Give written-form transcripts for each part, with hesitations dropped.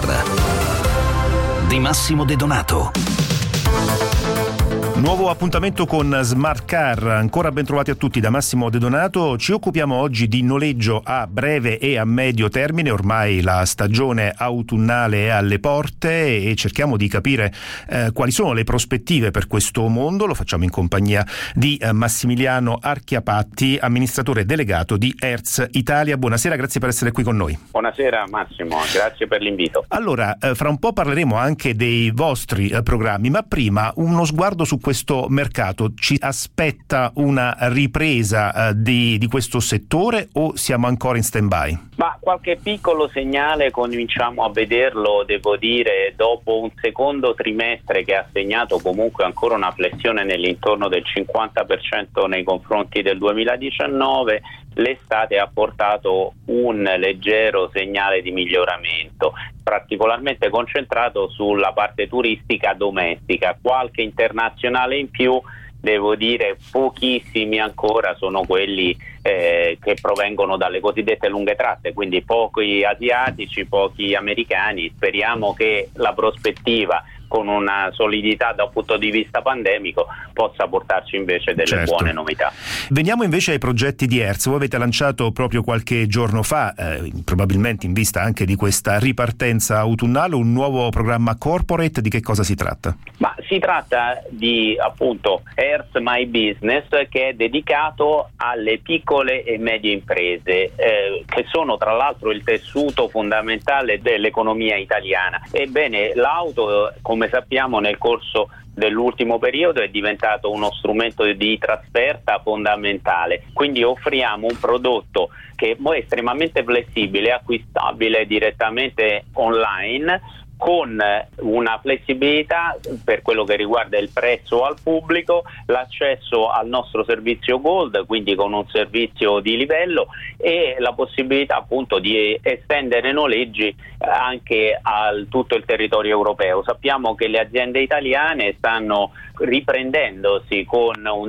Car di Massimo De Donato. Nuovo appuntamento con Smart Car, ancora ben trovati a tutti da Massimo De Donato. Ci occupiamo oggi di noleggio a breve e a medio termine, ormai la stagione autunnale è alle porte e cerchiamo di capire quali sono le prospettive per questo mondo. Lo facciamo in compagnia di Massimiliano Archiapatti, amministratore delegato di Hertz Italia. Buonasera, grazie per essere qui con noi. Buonasera Massimo, grazie per l'invito. Allora, fra un po' parleremo anche dei vostri programmi, ma prima uno sguardo su questo mercato. Ci aspetta una ripresa di questo settore o siamo ancora in stand-by? Ma qualche piccolo segnale cominciamo a vederlo, devo dire, dopo un secondo trimestre che ha segnato comunque ancora una flessione nell'intorno del 50% nei confronti del 2019. L'estate ha portato un leggero segnale di miglioramento, particolarmente concentrato sulla parte turistica domestica, qualche internazionale in più. Devo dire pochissimi ancora sono quelli che provengono dalle cosiddette lunghe tratte, quindi pochi asiatici, pochi americani. Speriamo che la prospettiva, con una solidità da un punto di vista pandemico, possa portarci invece delle buone novità. Veniamo invece ai progetti di Hertz. Voi avete lanciato proprio qualche giorno fa, probabilmente in vista anche di questa ripartenza autunnale, un nuovo programma corporate. Di che cosa si tratta? Ma si tratta di appunto Hertz My Business, che è dedicato alle piccole e medie imprese, che sono tra l'altro il tessuto fondamentale dell'economia italiana. Ebbene, l'auto, come sappiamo, nel corso dell'ultimo periodo è diventato uno strumento di trasferta fondamentale, quindi offriamo un prodotto che è estremamente flessibile, acquistabile direttamente online, con una flessibilità per quello che riguarda il prezzo al pubblico, l'accesso al nostro servizio Gold, quindi con un servizio di livello, e la possibilità appunto di estendere noleggi anche a tutto il territorio europeo. Sappiamo che le aziende italiane stanno riprendendosi con un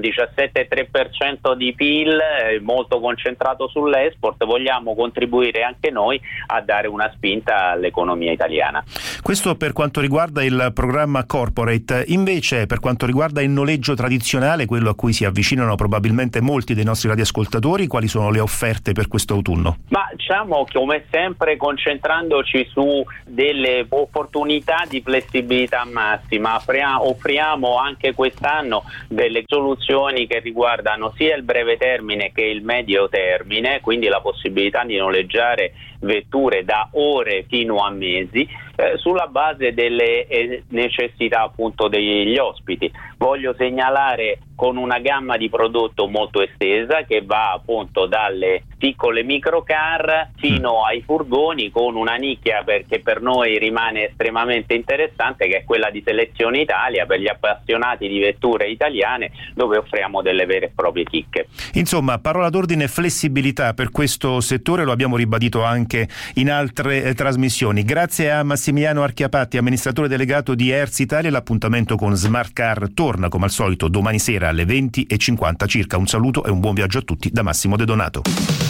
17,3% di PIL, molto concentrato sull'export. Vogliamo contribuire anche noi a dare una spinta all'economia italiana. Questo per quanto riguarda il programma corporate. Invece, per quanto riguarda il noleggio tradizionale, quello a cui si avvicinano probabilmente molti dei nostri radioascoltatori, quali sono le offerte per questo autunno? Ma diciamo che, come sempre, concentrandoci su delle opportunità di flessibilità massima, offriamo anche quest'anno delle soluzioni che riguardano sia il breve termine che il medio termine, quindi la possibilità di noleggiare vetture da ore fino a mesi, sulla base delle necessità appunto degli ospiti. Voglio segnalare con una gamma di prodotto molto estesa che va appunto dalle piccole microcar fino ai furgoni, con una nicchia che per noi rimane estremamente interessante, che è quella di Selezione Italia, per gli appassionati di vetture italiane, dove offriamo delle vere e proprie chicche. Insomma, parola d'ordine: flessibilità per questo settore, lo abbiamo ribadito anche in altre trasmissioni. Grazie a Massimiliano Archiapatti, amministratore delegato di Hertz Italia. L'appuntamento con Smart Car torna come al solito domani sera alle 20:50 circa. Un saluto e un buon viaggio a tutti da Massimo De Donato.